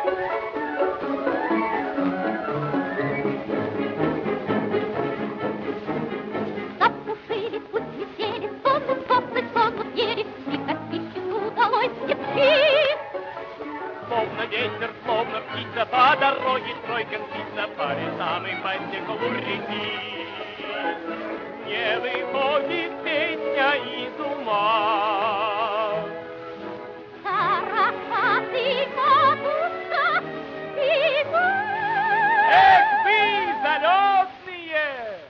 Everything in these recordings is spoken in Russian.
Запушили, пусть летели, сохнут, сохнут, сохнут ели, и подписчику удалось идти. Словно ветер, словно птица, по дороге тройка мчится, по лесам и по стеклу реки. Не выходит песня из ума. Хороша ты, матушка, и Эх вы, залетные!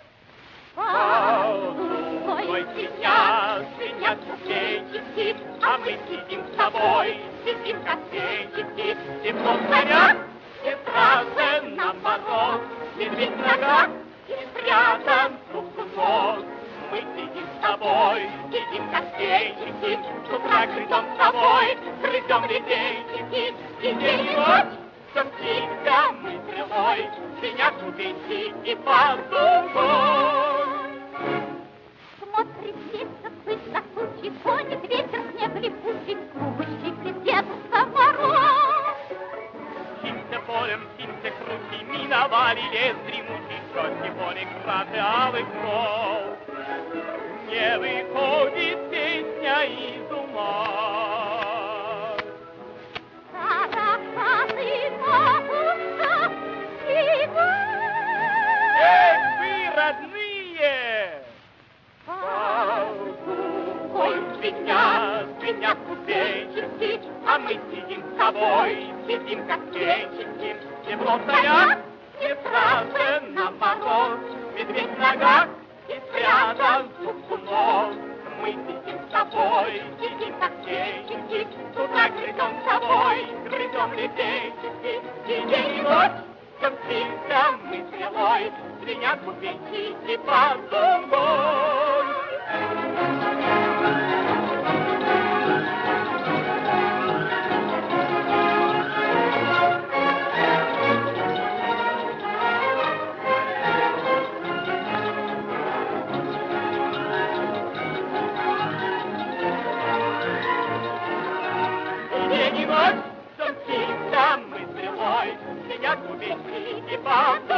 Ой, Звенят, звенят кузнечики, а мы сидим с тобой, сидим как печики. Тепло в горах, и страшен нам мороз, медведь в ногах, и спрятан в нос. Мы сидим с тобой, сидим как печики, с утра грызем с тобой, грызем ледейчики. И день и ночь, все птица мы стрелой, звенят кузнечики под луной. смотрит ветер, высокучий, гонит ветер, снег липучий, губы щиплет Дедушка Мороз. Мчимся полем, мчимся круче, миновали лес дремучий, кроткий поле красы алых кров. Не выходит песня из ума. Хороша ты, матушка, и Эх вы, родные! Ой, звенят кузнечики, а мы сидим с тобой, сидим как печики. Тепло в зарях, не страшен нам мороз, медведь в ногах и спрятан в нос. Мы сидим с тобой, сидим как печики, с утра грызем с тобой, грызем ледейчики. И день и ночь, все птица мы стрелой, звенят кузнечики под луной. День и ночь, все птица мы стрелой, звенят кузнечики под луной.